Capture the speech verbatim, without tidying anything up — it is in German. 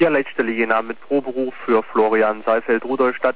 Ja, Leitstelle Jena mit Proberuf für Florian Saalfeld, Rudolstadt.